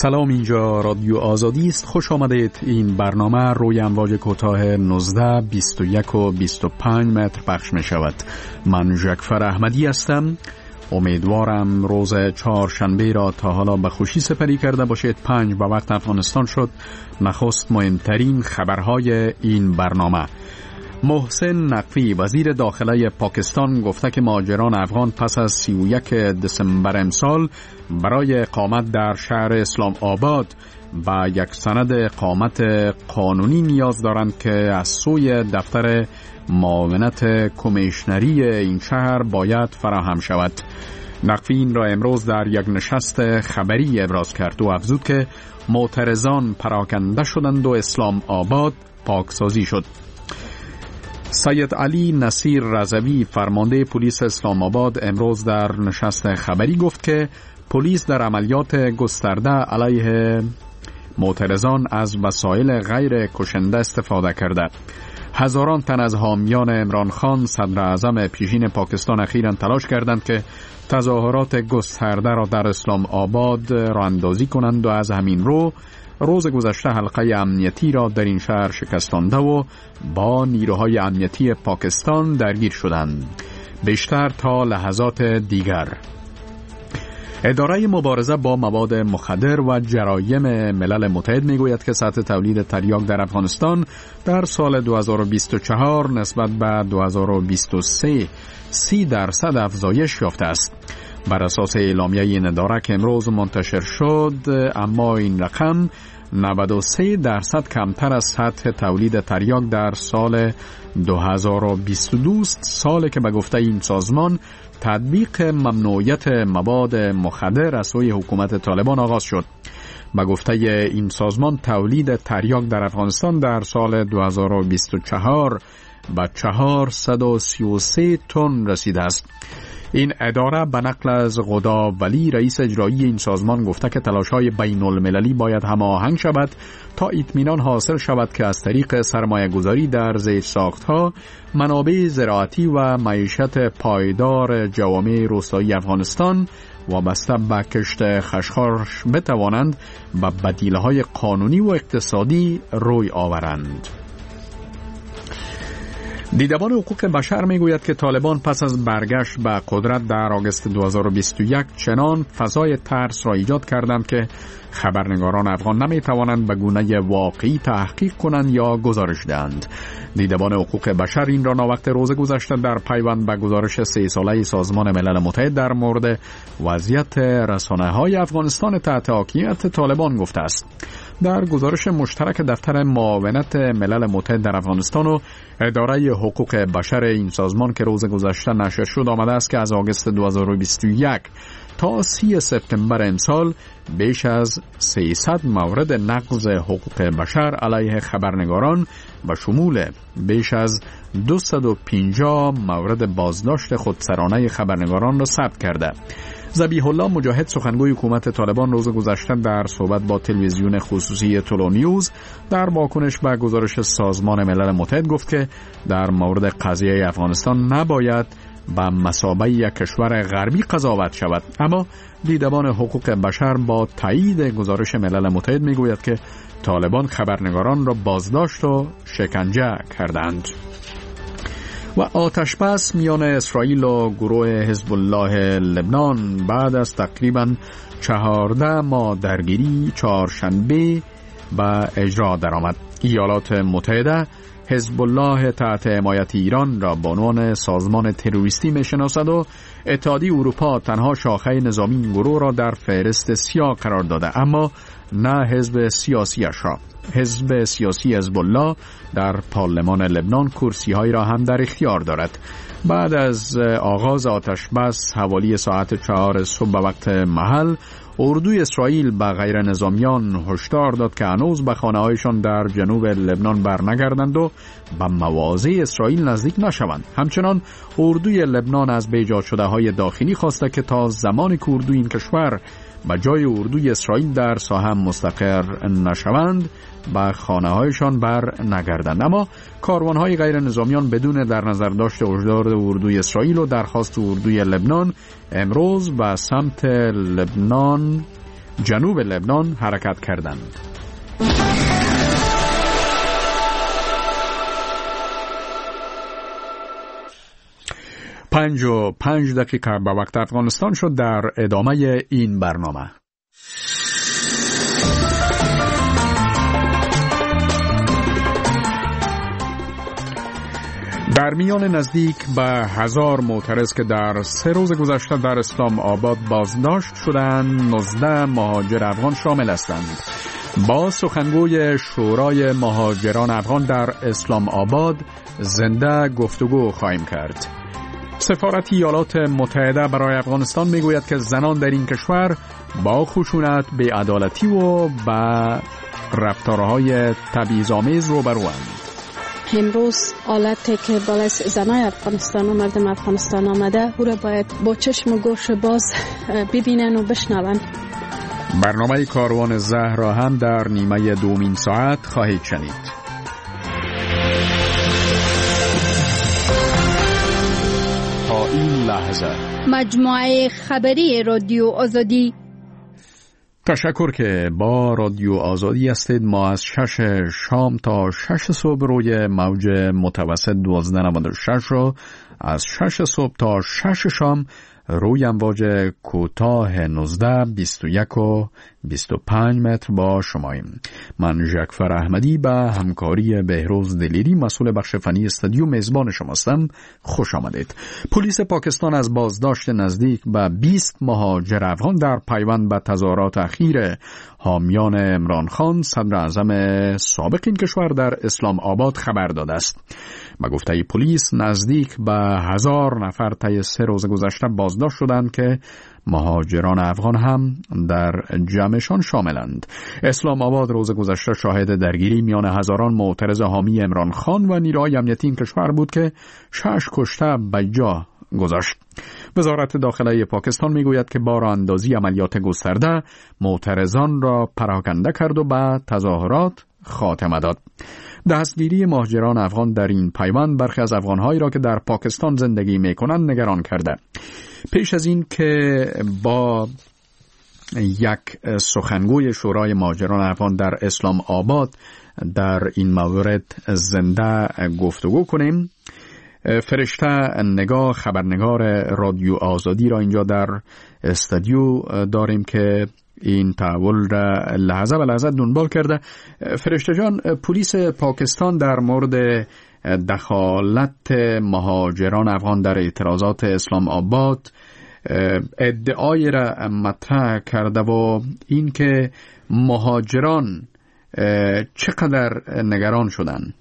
سلام، اینجا رادیو آزادی است. خوش آمدید. این برنامه روی امواج کوتاه 19، 21 و 25 متر پخش می شود. من ژکفر احمدی هستم. امیدوارم روز چهارشنبه را تا حالا به خوشی سپری کرده باشید. 5 به وقت افغانستان شد. نخست مهمترین خبرهای این برنامه. محسن نقوی وزیر داخله پاکستان گفته که مهاجران افغان پس از 31 دسامبر امسال برای اقامت در شهر اسلام آباد با یک سند اقامت قانونی نیاز دارند که از سوی دفتر معاونت کمیشنری این شهر باید فراهم شود. نقوی این را امروز در یک نشست خبری ابراز کرد و افزود که معترضان پراکنده شدند و اسلام آباد پاکسازی شد. سید علی نصیر رضوی فرمانده پلیس اسلام آباد امروز در نشست خبری گفت که پلیس در عملیات گسترده علیه معترضان از وسایل غیر کشنده استفاده کرده. هزاران تن از حامیان عمران خان صدر اعظم پیشین پاکستان اخیراً تلاش کردند که تظاهرات گسترده را در اسلام آباد راه اندازی کنند و از همین رو روز گذشته حلقه امنیتی را در این شهر شکستانده و با نیروهای امنیتی پاکستان درگیر شدند. بیشتر تا لحظات دیگر. اداره مبارزه با مواد مخدر و جرایم ملل متحد میگوید که سطح تولید تریاک در افغانستان در سال 2024 نسبت به 2023 30% افزایش یافته است. بر اساس اعلامیه این اداره که امروز منتشر شد، اما این رقم 93% کمتر از سطح تولید تریاک در سال 2022 سالی که به گفته این سازمان تطبیق ممنوعیت مواد مخدر از سوی حکومت طالبان آغاز شد. به گفته این سازمان تولید تریاک در افغانستان در سال 2024 به 433 تن رسیده است. این اداره به نقل از غدا ولی رئیس اجرایی این سازمان گفته که تلاش‌های بین المللی باید هماهنگ شود تا اطمینان حاصل شود که از طریق سرمایه‌گذاری در زیرساخت‌ها، منابع زراعتی و معیشت پایدار جوامع روستایی افغانستان وابسته به کشت خشخاش بتوانند به بدیل‌های قانونی و اقتصادی روی آورند. دیدبان حقوق بشر میگوید که طالبان پس از برگشت به قدرت در آگوست 2021 چنان فضای ترس را ایجاد کردند که خبرنگاران افغان نمیتوانند به گونه واقعی تحقیق کنند یا گزارش دهند. دیدبان حقوق بشر این را ناوقت روز گذشته در پیوند به گزارش 3 ساله سازمان ملل متحد در مورد وضعیت رسانه‌های افغانستان تحت حاکمیت طالبان گفته است. در گزارش مشترک دفتر معاونت ملل متحد در افغانستان و اداره حقوق بشر این سازمان که روز گذشته نشر شد آمده است که از آگوست 2021 تا 30 سپتامبر امسال بیش از 300 مورد نقض حقوق بشر علیه خبرنگاران و شمول بیش از 250 مورد بازداشت خودسرانه خبرنگاران را ثبت کرده. ذبیح الله مجاهد سخنگوی حکومت طالبان روز گذشته در صحبت با تلویزیون خصوصی تولو نیوز در واکنش به گزارش سازمان ملل متحد گفت که در مورد قضیه افغانستان نباید به مثابه یک کشور غربی قضاوت شود. اما دیدبان حقوق بشر با تایید گزارش ملل متحد میگوید که طالبان خبرنگاران را بازداشت و شکنجه کردند. و آتش‌بس میان اسرائیل و گروه حزب الله لبنان بعد از تقریباً 14 ماه درگیری چهارشنبه به اجرا درآمد. ایالات متحده حزب الله تحت حمایت ایران را به عنوان سازمان تروریستی میشناسد و اتحادیه اروپا تنها شاخه نظامی این گروه را در فهرست سیاه قرار داده، اما نه حزب سیاسیش را. حزب سیاسی حزب الله در پارلمان لبنان کرسی‌هایی را هم در اختیار دارد. بعد از آغاز آتش بس حوالی ساعت 4 صبح به وقت محل، اردوی اسرائیل به غیر نظامیان هشدار داد که هنوز به خانه‌هایشان در جنوب لبنان برنگردند و به مواضع اسرائیل نزدیک نشوند. همچنان اردوی لبنان از بیجا شده های داخلی خواسته که تا زمانی که اردوی این کشور به جای اردوی اسرائیل در ساحه مستقر نشوند به خانه‌هایشان بر نگردند. اما کاروان‌های غیر نظامیان بدون در نظر داشت هشدار اردوی اسرائیل و درخواست اردوی لبنان امروز به سمت لبنان جنوب لبنان حرکت کردند. 5:05 به وقت افغانستان شد. در ادامه این برنامه در میان نزدیک به 1000 معترض که در 3 روز گذشته در اسلام آباد بازداشت شدند، 19 مهاجر افغان شامل هستند. با سخنگوی شورای مهاجران افغان در اسلام آباد زنده گفتگو خواهیم کرد. سفارت ایالات متحده برای افغانستان میگوید که زنان در این کشور با خشونت، بی‌عدالتی و با رفتارهای تبعیض‌آمیز روبروند. امروز حالتی که بالای زنای افغانستان و مردم افغانستان آمده او را باید با چشم و گوش باز ببینن و بشنون. برنامه کاروان زهر را هم در نیمه دومین ساعت خواهید شنید. تا این لحظه مجموعه خبری رادیو آزادی. تشکر که با رادیو آزادی هستید. ما از 6 شام تا 6 صبح روی موج متوسط 1296 رو، از 6 صبح تا 6 شام روی امواج کوتاه 19، 21 و 25 متر با شماییم. من ژکفر احمدی به همکاری بهروز دلیری مسئول بخش فنی استودیو میزبان شماستم. خوش آمدید. پلیس پاکستان از بازداشت نزدیک به 20 مهاجر افغان در پیوند به تظاهرات اخیر حامیان عمران خان صدر اعظم سابق این کشور در اسلام آباد خبر داده است. به گفته پلیس نزدیک به 1000 نفر طی 3 روز گذشته بازداشت شدند که مهاجران افغان هم در جمعشان شاملند. اسلام آباد روز گذشته شاهد درگیری میان هزاران معترض حامی عمران خان و نیروهای امنیتی این کشور بود که 6 کشته به جا گذاشت. وزارت داخله پاکستان میگوید که با راه‌اندازی عملیات گسترده معترضان را پراکنده کرد و به تظاهرات خاتمه داد. دستگیری مهاجران افغان در این پیوند برخی از افغان‌هایی را که در پاکستان زندگی می‌کنند نگران کرده. پیش از این که با یک سخنگوی شورای مهاجران افغان در اسلام آباد در این مورد زنده گفتگو کنیم، فرشته نگاه خبرنگار رادیو آزادی را اینجا در استودیو داریم که این تحول را لحظه به لحظه دنبال کرده. فرشته جان، پلیس پاکستان در مورد دخالت مهاجران افغان در اعتراضات اسلام آباد ادعای را مطرح کرده و این که مهاجران چقدر نگران شدند.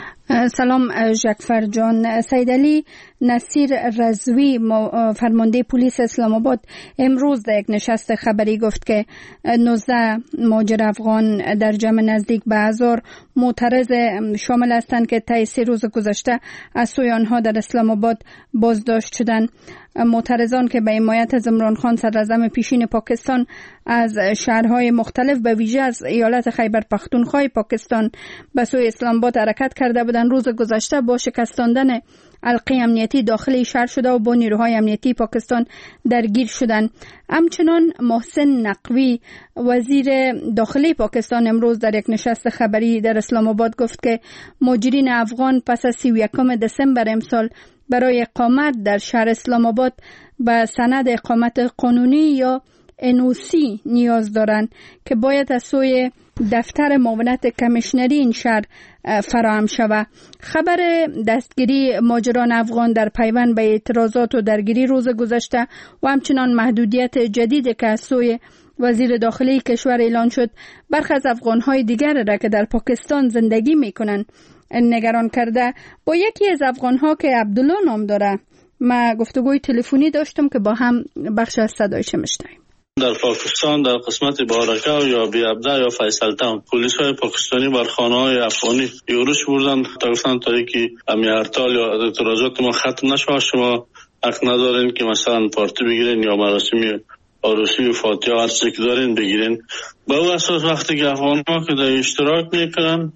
سلام ژکفر جان. سید علی نصیر رضوی فرمانده پلیس اسلام آباد امروز در یک نشست خبری گفت که 19 مهاجر افغان در جمع نزدیک به 1000 معترض شامل هستند که طی 3 روز گذشته از سوی آنها در اسلام آباد بازداشت شدند. معترضان که به حمایت از عمران خان صدر اعظم پیشین پاکستان از شهرهای مختلف به ویژه از ایالت خیبر پختونخوا پاکستان به سوی اسلام آباد حرکت کرده بودند، روز گذشته با شکستاندن حلقه امنیتی داخل شهر شده و با نیروهای امنیتی پاکستان درگیر شدند. همچنان محسن نقوی وزیر داخلی پاکستان امروز در یک نشست خبری در اسلام آباد گفت که مهاجرین افغان پس از 31 دسامبر امسال برای اقامت در شهر اسلام آباد به سند اقامت قانونی یا NOC نیاز دارند که باید از سوی دفتر معاونت کمیشنری این شهر فراهم شود. خبر دستگیری مهاجران افغان در پیوند به اعتراضات و درگیری روز گذشته و همچنان محدودیت جدیدی که از سوی وزیر داخلی کشور اعلان شد برخی از افغان‌های دیگر را که در پاکستان زندگی می‌کنند نگران کرده. با یکی از افغان‌ها که عبدالله نام داره ما گفتگوی تلفنی داشتم که با هم بخش از صدایش میشنویم. در پاکستان در قسمت بارکه یا بیابده یا فیصل تاون پلیس های پاکستانی بر خانه های افغانی یورش بردن تا گفتن تا اینکه امی هرتال یا اعتراضات ما ختم نشود شما حق ندارین که مثلا پارتی بگیرین یا مراسم عروسی و فاتحه هر چیزی که دارین بگیرین. به اون اساس وقتی که افغان ها که در اشتراک میکنن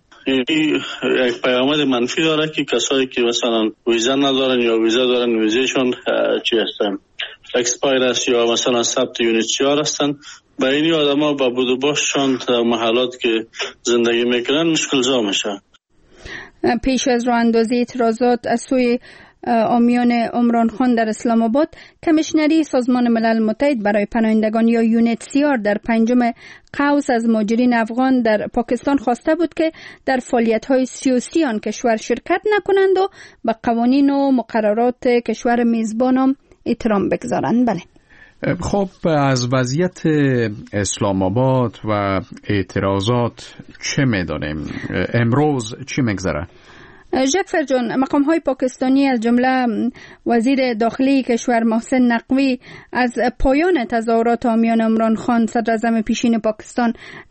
یک پیامد منفی داره که کسایی که مثلا ویزا ندارن یا ویزا دارن ویزایشون چی هستن اکسپایر است یا مثلا ثبت یونیت 4 هستن به این آدم ها با بود و باششان در محلات که زندگی میکنن مشکل زا میشه. پیش از راه اندازی اعتراضات از سوی آمیان عمران خان در اسلام آباد، کمیشنری سازمان ملل متحد برای پناهندگان یا UNHCR در 5 قوس از مهاجرین افغان در پاکستان خواسته بود که در فعالیت‌های سیاسی آن کشور شرکت نکنند و به قوانین و مقررات کشور میزبان هم احترام بگذارند. بله. خب از وضعیت اسلام آباد و اعتراضات چه می‌دانیم؟ امروز چی می‌گذره؟ جعفر جان، مقام‌های پاکستانی از جمله وزیر داخلی کشور محسن نقوی از پایان تظاهرات حامیان عمران خان صدراعظم پیشین پاکستان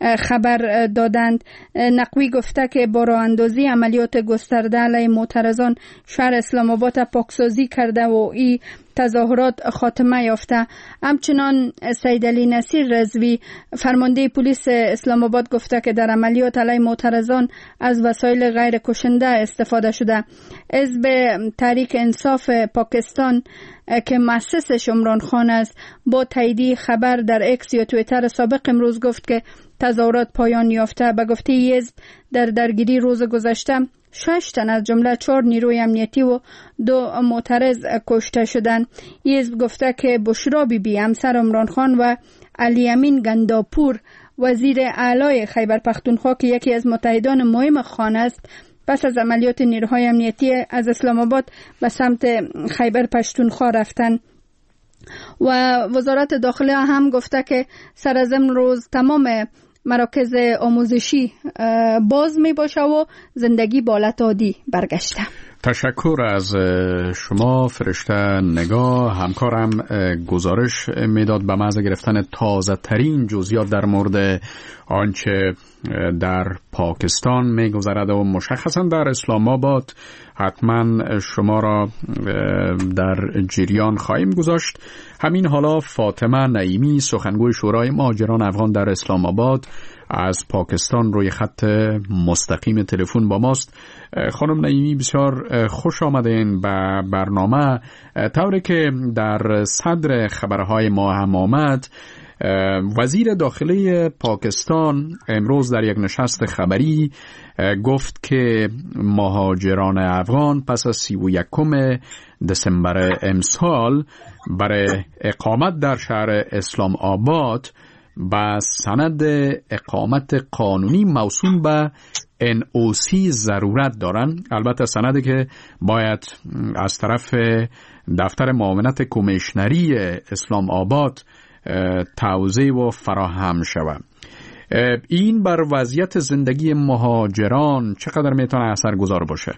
خبر دادند. نقوی گفته که با راه اندازی عملیات گسترده علیه معترضان شهر اسلام آباد پاکسازی کرده و این تظاهرات خاتمه یافته. همچنان سید علی نصیر رضوی فرمانده پلیس اسلام آباد گفته که در عملیات علیه معترضان از وسایل غیر کشنده استفاده شده. حزب تحریک انصاف پاکستان که مؤسسش عمران خان است با تایید خبر در اکس یا توییتر سابق امروز گفت که تظاهرات پایان یافته. به گفته حزب در درگیری روز گذشته 6 تن از جمله 4 نیروی امنیتی و 2 معترض کشته شدند. حزب گفته که بشرا بیبی همسر عمران خان و علی امین گنداپور وزیر اعلی خیبر پختونخوا که یکی از متحدان مهم خان است پس از عملیات نیروهای امنیتی از اسلام آباد به سمت خیبر پختونخوا رفتند. و وزارت داخله هم گفته که سر از امروز تمام مراکز آموزشی باز می باشه و زندگی به حالت عادی برگشته. تشکر از شما فرشته نگاه. همکارم گزارش میداد به محض گرفتن تازه ترین جزئیات در مورد آنچه در پاکستان میگذرد و مشخصا در اسلام آباد حتما شما را در جریان خواهیم گذاشت. همین حالا فاطمه نعیمی سخنگوی شورای مهاجران افغان در اسلام آباد از پاکستان روی خط مستقیم تلفن با ماست. خانم نعیمی بسیار خوش آمدین به برنامه. طوری که در صدر خبرهای ما هم آمد، وزیر داخلی پاکستان امروز در یک نشست خبری گفت که مهاجران افغان پس از 31 دسامبر امسال برای اقامت در شهر اسلام آباد با سند اقامت قانونی موسوم به NOC ضرورت دارن. البته سندی که باید از طرف دفتر معاونت کمیشنری اسلام آباد توزیع و فراهم شود. این بر وضعیت زندگی مهاجران چقدر میتونه اثرگذار باشه؟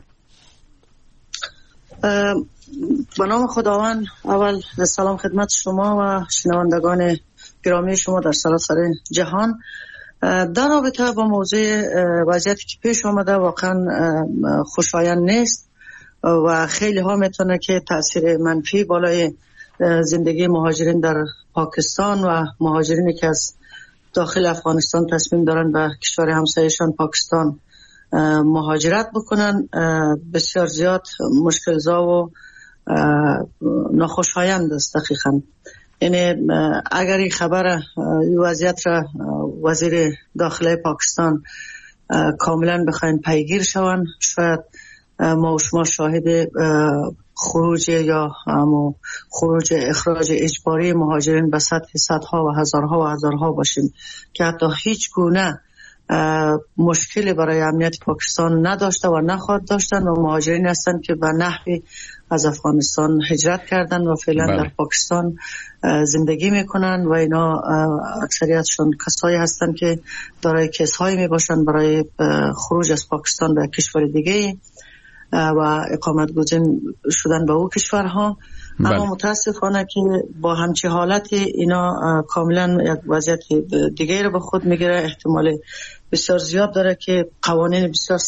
به نام خداوند، اول سلام خدمت شما و شنوندگان گرامی شما در سراسر جهان. در رابطه با موضوع وضعیتی که پیش آمده واقعا خوشایند نیست و خیلی ها میتونه که تاثیر منفی بالای زندگی مهاجرین در پاکستان و مهاجرینی که از داخل افغانستان تصمیم دارن به کشور همسایه‌شان پاکستان مهاجرت بکنن بسیار زیاد مشکل زا و ناخوشایند است دقیقاً. یعنی اگر این خبر وضعیت را وزیر داخلی پاکستان کاملا بخواین پیگیر شون، شاید ما و شما شاهد خروج یا خروج اخراج اجباری مهاجرین به سطح صدها و هزارها باشیم که حتی هیچ گونه مشکلی برای امنیت پاکستان نداشته و نخواهد داشتن و مهاجرین هستند که به نحوی از افغانستان هجرت کردن و فعلا در پاکستان زندگی میکنن و اینا اکثریتشون کسایی هستند که دارای کیس‌هایی میباشن برای خروج از پاکستان به کشور دیگه و اقامت گزین شدن به او کشورها. اما متاسفانه که با همچه حالت اینا کاملا یک وضعیت دیگه رو به خود میگیره. احتمال بسیار زیاد داره که قوانین بسیار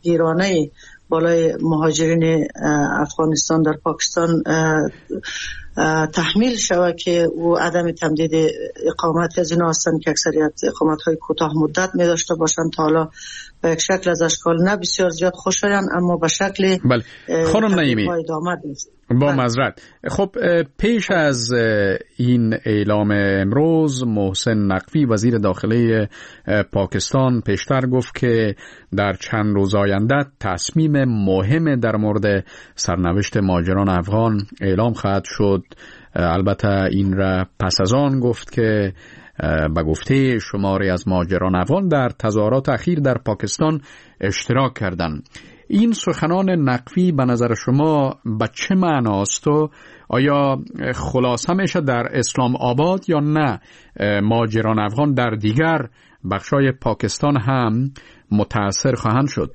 سختگیرانه بالای مهاجرین افغانستان در پاکستان تحمیل شود که او عدم تمدید اقامت از اینا هستند که اکثریت اقامت های کوتاه مدت می داشته باشند. تا حالا به یک شکل از اشکال نه بسیار زیاد خوشایند، اما به شکل خانم نعیمی با معذرت. خب پیش از این اعلام امروز محسن نقوی وزیر داخلی پاکستان پیشتر گفت که در چند روز آینده تصمیم مهم در مورد سرنوشت مهاجران افغان اعلام خواهد شد. البته این را پس از آن گفت که به گفته شماری از مهاجران افغان در تظاهرات اخیر در پاکستان اشتراک کردند. این سخنان نقوی به نظر شما به چه معناست و آیا خلاصه میشه در اسلام آباد یا نه مهاجران افغان در دیگر بخشای پاکستان هم متاثر خواهند شد؟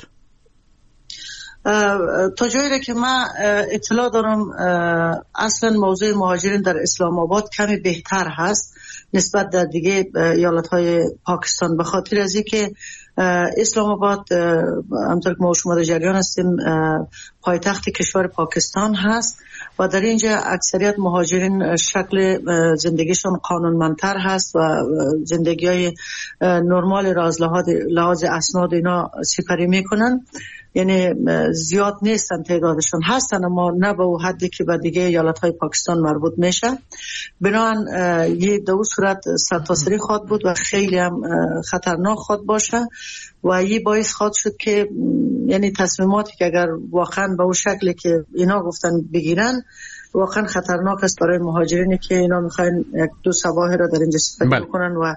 تا جایی که من اطلاع دارم اصلا موضوع مهاجرین در اسلام آباد کمی بهتر هست نسبت در دیگه ایالت‌های پاکستان، به خاطر از اینکه اسلام آباد همطور که ما شما در جریان هستیم پایتخت کشور پاکستان هست و در اینجا اکثریت مهاجرین شکل زندگیشون قانونمندتر هست و زندگی های نرمال را از لحاظ اسناد اینا سپری میکنن. یعنی زیاد نیستن تعدادشون، هستن اما نه به اون حدی که به دیگه ایالت‌های پاکستان مربوط میشه. بنابراین یه دو صورت سرتاسری خواهد بود و خیلی هم خطرناک خواهد باشه و یه باعث خواهد شد که یعنی تصمیماتی که اگر واقعا به اون شکلی که اینا گفتن بگیرن واقعا خطرناک است برای مهاجرینی که اینا میخواین یک دو صباح را در اینجا سپری بکنن. و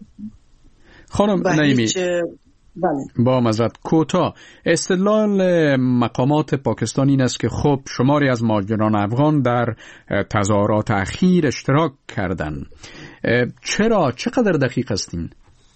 خانم نعیمی با معذرت کوتاه، استدلال مقامات پاکستان این است که خب شماری از مهاجران افغان در تظاهرات اخیر اشتراک کردند. چرا؟ چقدر دقیق هستین؟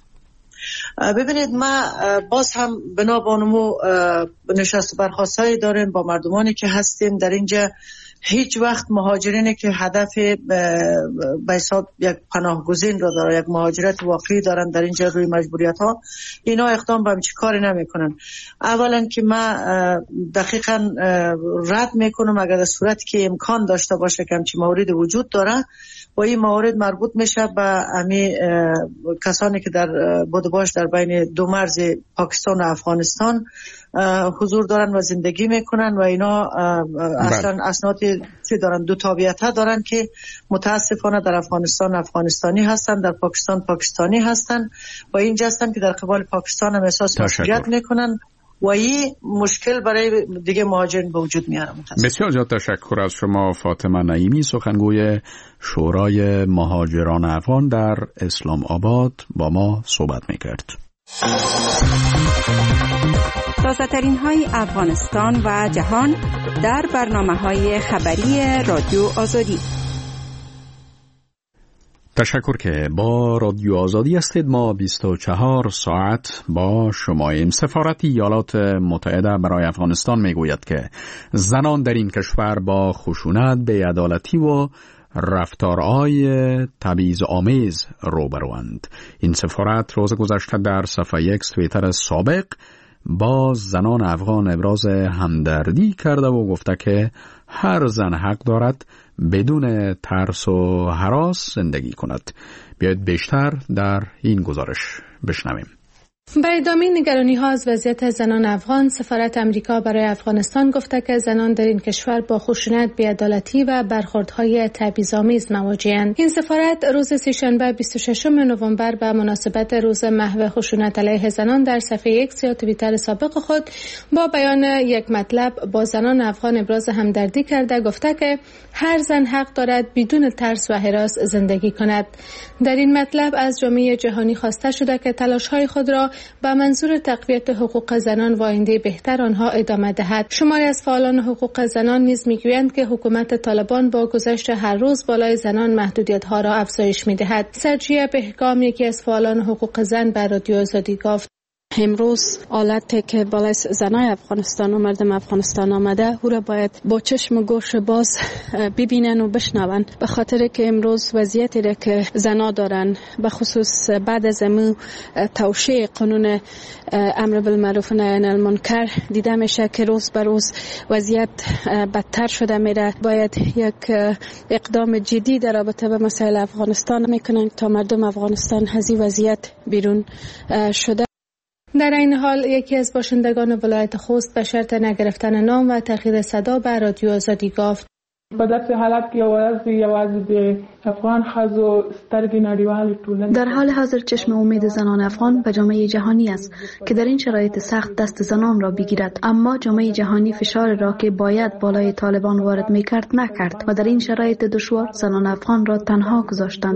ببینید ما باز هم بنابانمو نشست برخاستایی داریم با مردمانی که هستیم در اینجا. هیچ وقت مهاجرینی که هدف به حساب یک پناهگزین رو داره، یک مهاجرت واقعی دارن در اینجا روی مجبوریت ها، اینا اقدام به همچی کاری نمی کنن. اولا که ما دقیقا رد میکنم اگر در صورتی که امکان داشته باشه که همچی موارد وجود داره و این موارد مربوط میشه به امی کسانی که در بودباش در بین دو مرز پاکستان و افغانستان حضور دارن و زندگی میکنن و اینا اصلا اسنادی چی دارن، دو تابعیت دارن که متاسفانه در افغانستان افغانستانی هستن، در پاکستان پاکستانی هستن و اینجا هستن که در قبال پاکستان هم احساس مسئولیت میکنن و این مشکل برای دیگه مهاجرین به وجود میاره. بسیار زیاد تشکر از شما فاطمه نعیمی، سخنگوی شورای مهاجران افغان در اسلام آباد با ما صحبت میکرد. تازه‌ترین های افغانستان و جهان در برنامه‌های خبری رادیو آزادی. تشکر که با رادیو آزادی هستید. ما 24 ساعت با شماییم. سفارت ایالات متحده برای افغانستان میگوید که زنان در این کشور با خشونت، بی‌عدالتی و رفتارهای تبعیض‌آمیز روبروند. این سفارت روز گذشته در صفحه یک توییتر سابق با زنان افغان ابراز همدردی کرده و گفته که هر زن حق دارد بدون ترس و هراس زندگی کند. بیایید بیشتر در این گزارش بشنویم. برای ادامه نگرانی‌ها از وضعیت زنان افغان، سفارت امریکا برای افغانستان گفته که زنان در این کشور با خشونت، بی‌عدالتی و برخوردهای تبعیض‌آمیز مواجه‌اند. این سفارت روز سه‌شنبه 26 نوامبر به مناسبت روز محو خشونت علیه زنان در صفحه ایکس یا توییتر سابق خود با بیان یک مطلب با زنان افغان ابراز همدردی کرده گفته که هر زن حق دارد بدون ترس و هراس زندگی کند. در این مطلب از جامعه جهانی خواسته شده که تلاش‌های خود را با منظور تقویت حقوق زنان و آینده بهتر آنها ادامه دهد. شماری از فعالان حقوق زنان نیز میگویند که حکومت طالبان با گذشت هر روز بالای زنان محدودیت‌ها را افزایش می‌دهد. سرجیه بهگام، یکی از فعالان حقوق زن، به رادیو آزادی گفت: امروز حالتی که بالای زنای افغانستان و مردم افغانستان آمده او را باید با چشم و گوش باز ببینن و بشنون، به خاطر که امروز وضعیتی را که زنا دارن به خصوص بعد از توشیح قانون امر بالمعروف و نهی عن المنکر دیده میشه که روز به روز وضعیت بدتر شده میره. باید یک اقدام جدی در رابطه با مسائل افغانستان میکنن تا مردم افغانستان از این وضعیت بیرون شده. در این حال یکی از باشندگان ولایت خوست به شرط نگرفتن نام و تغییر صدا به رادیو آزادی گفت: په داسې حالت کې یوازې د افغان ښځو سترګې نړیوالې ټولنې در حال حاضر چشم امید زنان افغان به جامعه جهانی است که در این شرایط سخت دست زنان را بگیرد، اما جامعه جهانی فشار را که باید بالای طالبان وارد میکرد نکرد و در این شرایط دشوار زنان افغان را تنها گذاشتند.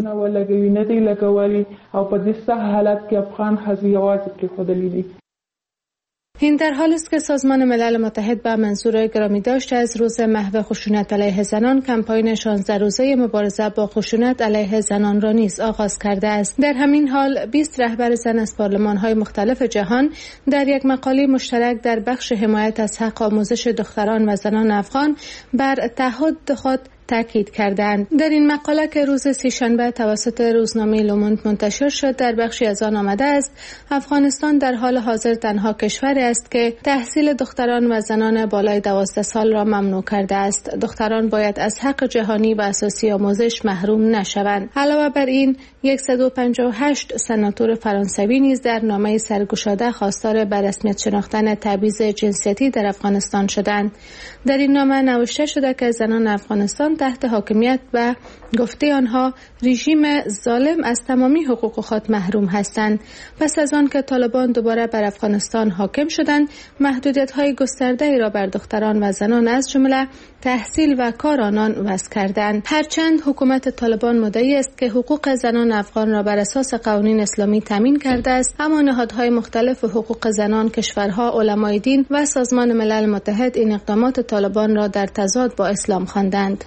او په دې سخت حالت کې افغان ښځې یوازې پرېښودلې دي. این در حالی است که سازمان ملل متحد به منظور گرامی داشته از روز محو خشونت علیه زنان کمپاین 16 روزه مبارزه با خشونت علیه زنان را نیز آغاز کرده است. در همین حال 20 رهبر زن از پارلمان‌های مختلف جهان در یک مقاله مشترک در بخش حمایت از حق آموزش دختران و زنان افغان بر تعهد خود تاکید کردند. در این مقاله که روز سه‌شنبه توسط روزنامه لوموند منتشر شد در بخشی از آن آمده است افغانستان در حال حاضر تنها کشوری است که تحصیل دختران و زنان بالای 12 سال را ممنوع کرده است. دختران باید از حق جهانی و اساسی آموزش محروم نشوند. علاوه بر این 158 سناتور فرانسوی نیز در نامه سرگشاده خواستار به رسمیت شناختن تبعیض جنسیتی در افغانستان شدند. در این نامه نوشته شده که زنان افغانستان تحت حاکمیت و گفته آنها رژیم ظالم از تمامی حقوق خود محروم هستند. پس از آن که طالبان دوباره بر افغانستان حاکم شدند محدودیت‌های گسترده‌ای را بر دختران و زنان از جمله تحصیل و کار آنان وضع کردند. هرچند حکومت طالبان مدعی است که حقوق زنان افغان را بر اساس قوانین اسلامی تامین کرده است، اما نهادهای مختلف حقوق زنان، کشورها، علمای دین و سازمان ملل متحد این اقدامات طالبان را در تضاد با اسلام خواندند.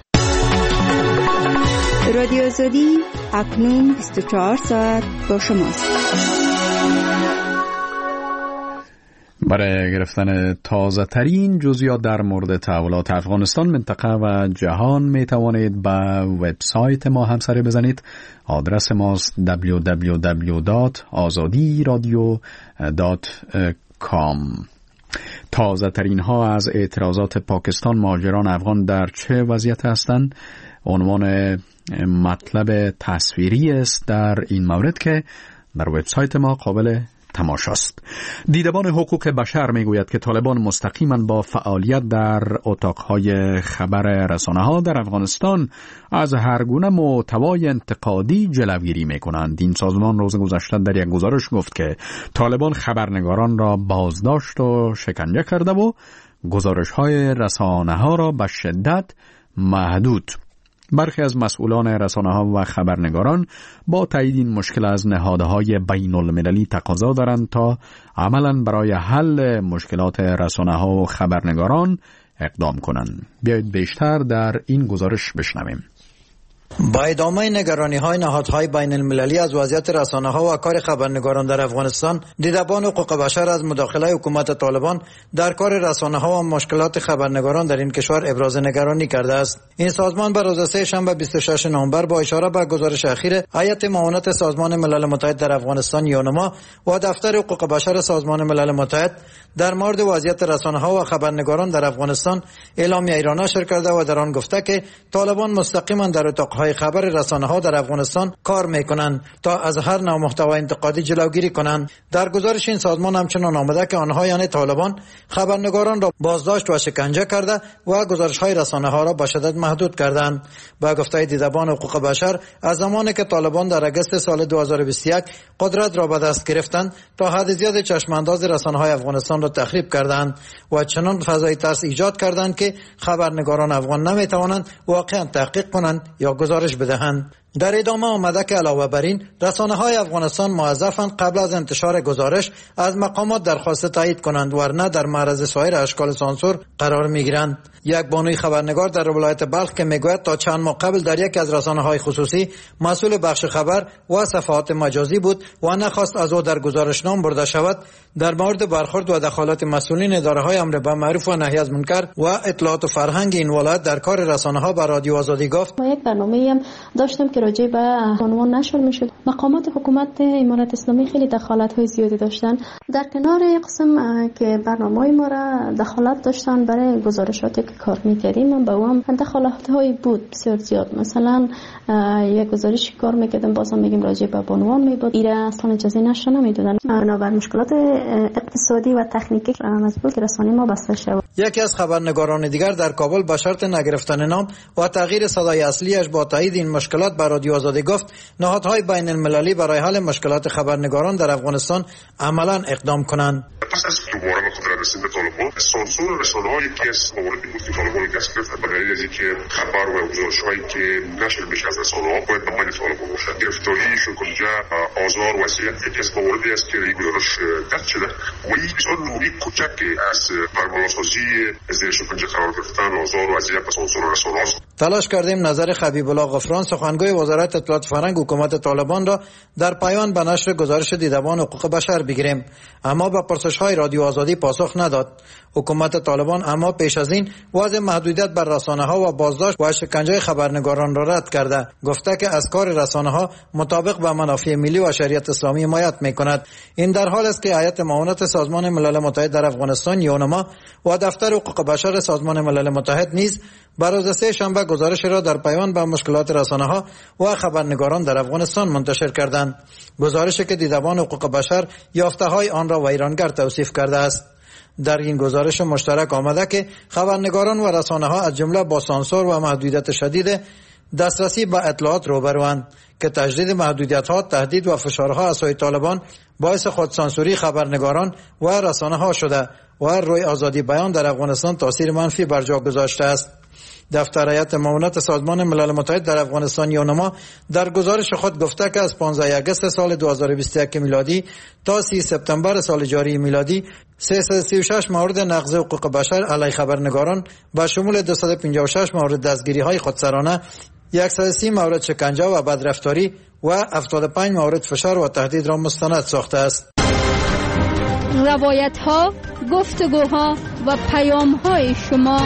رادیو آزادی اکنون 24 ساعت با شماست. برای گرفتن تازه ترین جزئیات در مورد تحولات افغانستان، منطقه و جهان می توانید به وبسایت ما هم سر بزنید. آدرس ماست www.azadiradio.com. تازه ترین ها از اعتراضات پاکستان مهاجران افغان در چه وضعیت هستند؟ عنوان مطلب تصویری است در این مورد که در وبسایت ما قابل تماشاست. دیدبان حقوق بشر میگوید که طالبان مستقیما با فعالیت در اتاقهای خبر رسانه‌ها در افغانستان از هر گونه محتوای انتقادی جلوگیری میکنند. این سازمان روز گذشته در یک گزارش گفت که طالبان خبرنگاران را بازداشت و شکنجه کرده و گزارش‌های رسانه‌ها را به شدت محدود. برخی از مسئولان رسانه‌ها و خبرنگاران با تایید این مشکل از نهادهای بین المللی تقاضا دارند تا عملاً برای حل مشکلات رسانه‌ها و خبرنگاران اقدام کنند. بیایید بیشتر در این گزارش بشنویم. با ادامه نگرانی‌های نهادهای بین المللی از وضعیت رسانه‌ها و کار خبرنگاران در افغانستان، دیدبان حقوق بشر از مداخله حکومت طالبان در کار رسانه‌ها و مشکلات خبرنگاران در این کشور ابراز نگرانی کرده است. این سازمان بر روز سه‌شنبه 26 نوامبر با اشاره به گزارش اخیر هیئت معاونت سازمان ملل متحد در افغانستان یونما و دفتر حقوق بشر سازمان ملل متحد در مورد وضعیت رسانه‌ها و خبرنگاران در افغانستان اعلامیه‌ای را نشر کرده و در آن گفته که طالبان مستقیما در اتاق‌های خبر رسانه‌ها در افغانستان کار می‌کنند تا از هر نوع محتوای انتقادی جلوگیری کنند. در گزارش این سازمان همچنان آمده که آنها یعنی طالبان خبرنگاران را بازداشت و شکنجه کرده و گزارش‌های رسانه‌ها را به شدت محدود کردند. با گفته دیدبان حقوق بشر، از زمانی که طالبان در اگست سال 2021 قدرت را به دست گرفتند تا حد زیاد چشمانداز رسانه‌های افغانستان را تخریب کردند و چنان فضای ترس ایجاد کردند که خبرنگاران افغان نمی‌توانند واقعا تحقیق کنند یا گزارش بدهند. در ادامه آمده که علاوه بر این رسانه‌های افغانستان موظفند قبل از انتشار گزارش از مقامات درخواست تایید کنند، ورنه در معرض سایر اشکال سانسور قرار می‌گیرند. یک بانوی خبرنگار در ولایت بلخ که میگوید تا چند ماه قبل در یکی از رسانه‌های خصوصی مسئول بخش خبر و صفحات مجازی بود و نخواست از او در گزارش نام برده شود، در مورد برخورد و دخالت مسئولین اداره‌های امر بالمعروف و نهی از منکر و اطلاعات و فرهنگ این ولایت در کار رسانه‌ها به رادیو آزادی گفت: ما یک برنامه‌ای هم داشتم که راجع به عنوان نشر میشد. مقامات حکومت امارت اسلامی خیلی دخالت‌های زیادی داشتن. در کنار قسم که برنامه‌های ما را دخالت داشتن برای گزارشاتی که کار می‌کردیم، با هم دخالت‌های بود بسیار زیاد. مثلا یک گزارشی کار می‌کردم، بازم میگیم راجع به عنوان میبود، ایرا اصلا اجازه نشر نمیدادن. بنابر مشکلات اقتصادی و تکنیکی مجبور که رسانه ما بسته شد. یکی از خبرنگاران دیگر در کابل به شرط نگرفتن نام و تغییر صدای اصلیش با تایید این مشکلات به رادیو آزادی گفت نهادهای بین المللی برای حل مشکلات خبرنگاران در افغانستان عملاً اقدام کنند. پس از دوباره به قدرت رسیدن طالبان، سانسور رسانه‌های که از موارد بود که طالبان دست گرفتن به دلیل از اینکه خبر و گزارش‌هایی که نشر میشه از رسانه‌ها باید به من طالبان باشه. گرفتاری، شکنجه، آزار و اذیت یکی از مواردی است که این گزارش درج شده و این بسیار نوعی کوچک از برمالاسازی زیر شکنجه قرار گرفتن، آزار و اذیت و سانسور رسانه‌هاست. تلاش کردیم نظر خبیب الله غفران، سخنگوی وزارت اطلاعات فرهنگ حکومت طالبان را در پیوند به نشر گزارش دیدبان حقوق بشر بگیریم، اما به پرسش‌های رادیو آزادی پاسخ نداد. حکومت طالبان اما پیش از این وضع محدودیت بر رسانه‌ها و بازداشت و شکنجه خبرنگاران را رد کرده، گفته که از کار رسانه‌ها مطابق با منافع ملی و شریعت اسلامی حمایت می‌کند. این در حال است که هیئت معاونت سازمان ملل متحد در افغانستان یونما و دفتر حقوق بشر سازمان ملل متحد نیز بر روز سه شنبه گزارش را در پیوند به مشکلات رسانه‌ها و خبرنگاران در افغانستان منتشر کردند. گزارشی که دیدبان حقوق بشر یافته‌های آن را ویرانگر توصیف کرده است. در این گزارش مشترک آمده که خبرنگاران و رسانه‌ها از جمله با سانسور و محدودیت شدید دسترسی به اطلاعات روبروند که تجدید محدودیت‌ها، تهدید و فشارها از سوی طالبان باعث خودسانسوری خبرنگاران و رسانه‌ها شده و روی آزادی بیان در افغانستان تاثیر منفی بر جا گذاشته است. دفتر هیئت معاونت سازمان ملل متحد در افغانستان یونما در گزارش خود گفته که از 15 آگوست سال 2021 میلادی تا 30 سپتامبر سال جاری میلادی 336 مورد نقض حقوق بشر علیه خبرنگاران به شمول 256 مورد دستگیری‌های خودسرانه، 130 مورد شکنجه و بدرفتاری و 75 مورد فشار و تهدید را مستند ساخته است. روایت‌ها، گفتگوها و پیام‌های شما.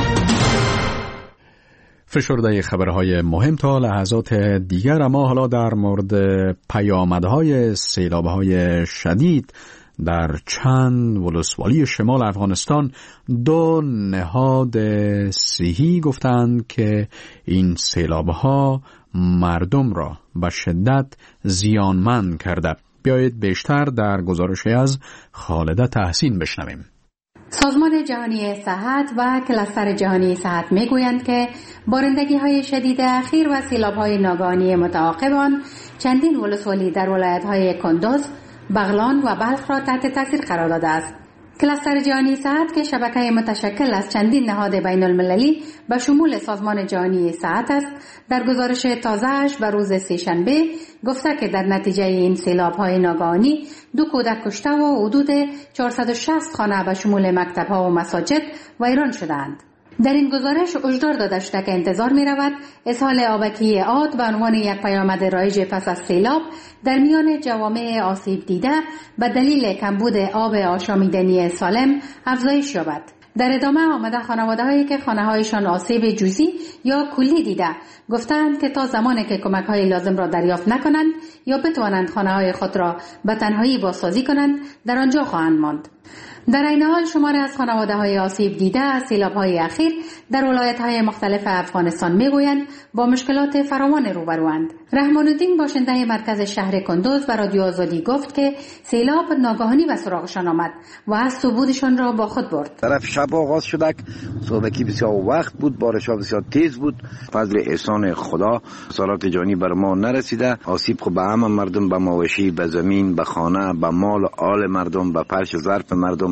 فشرده خبرهای مهم تا لحظات دیگر، اما حالا در مورد پیامدهای سیلاب‌های شدید در چند ولسوالی شمال افغانستان. دو نهاد صحی گفتند که این سیلاب‌ها مردم را به شدت زیانمند کرده. بیایید بیشتر در گزارشی از خالده تحسین بشنویم. سازمان جهانی صحت و کلاستر جهانی صحت میگویند که بارندگی‌های شدید اخیر و سیلاب‌های ناگهانی متعاقب آن چندین ولسوالی در ولایت‌های کندوز، بغلان و بلخ را تحت تاثیر قرار داده است. کلاستر جهانی صحت که شبکه متشکل از چندین نهاد بین المللی به شمول سازمان جهانی صحت است، در گزارش تازه‌اش به روز سه‌شنبه گفته که در نتیجه این سیلاب‌های ناگهانی 2 کودک کشته و حدود 460 خانه به شمول مکتب‌ها و مساجد ویران شدند. در این گزارش هشدار داده شده که انتظار می رود اسهال آبکی عاد به عنوان یک پیامد رایج پس از سیلاب در میان جوامع آسیب دیده به دلیل کمبود آب آشامیدنی سالم افزایش یابد. در ادامه آمده خانواده‌هایی که خانه‌هایشان آسیب جزئی یا کلی دیده گفتند که تا زمانی که کمک‌های لازم را دریافت نکنند یا بتوانند خانه‌های خود را به تنهایی بازسازی کنند در آنجا خواهند ماند. در این حال شماری از خانواده‌های آسیب دیده از سیلاب‌های اخیر در ولایت‌های مختلف افغانستان می‌گویند با مشکلات فراوان روبروند. رحمان الدین باشنده مرکز شهر کندوز به رادیو آزادی گفت که سیلاب ناگهانی به سراغشان آمد و از صعودشان را با خود برد. طرف شب آغاز شد، صبحکی بسیار وقت بود، بارش‌ها بسیار تیز بود. فضل احسان خدا سالات جانی بر ما نرسیده. آسیب خو به همه مردم، به مواشی، به زمین، به خانه، به مال و آل مردم، به فرش ظرف مردم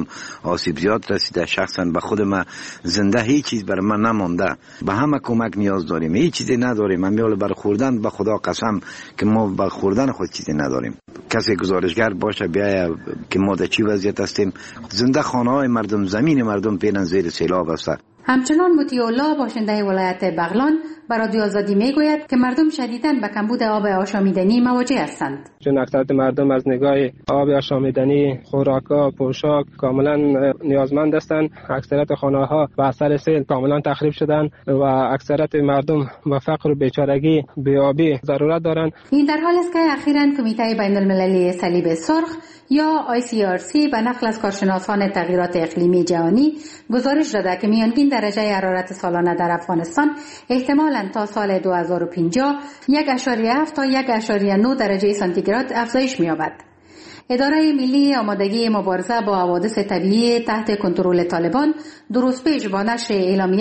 بهمون آسیب زیاد رسیده. شخصا به خود من زنده هیچ چیز بر من نمانده. به همه کمک نیاز داریم، هیچ چیزی نداریم. امیال برخوردن به خدا قسم که ما برخوردن خود چیزی نداریم. کسی گزارشگر باشه بیاید که ما در چی وضعیت هستیم. زنده خانه های مردم، زمین مردم پینن زیر سیلاب است. همچنان مطیع الله باشنده ولایت بغلان بر رادیو آزادی میگوید که مردم شدیداً به کمبود آب آشامیدنی مواجه هستند. چون اکثریت مردم از نگاه آب آشامیدنی، خوراکا، پوشاک کاملا نیازمند هستند. اکثریت خانه‌ها به اثر سیل کاملا تخریب شدند و اکثریت مردم به فقر و بیچارگی، بی‌آبی ضرورت دارند. این در حالی است که اخیراً کمیته بین المللی صلیب سرخ یا ICRC به نقل از کارشناسان تغییرات اقلیمی جهانی گزارش داده که میانگین درجه حرارت سالانه در افغانستان احتمالاً تا سال 2050 1.7 تا 1.9 درجه سانتیگراد افزایش می‌یابد. اداره ملی آمادگی مبارزه با حوادث طبیعی تحت کنترل طالبان دو روز پیش با نشر اعلامیه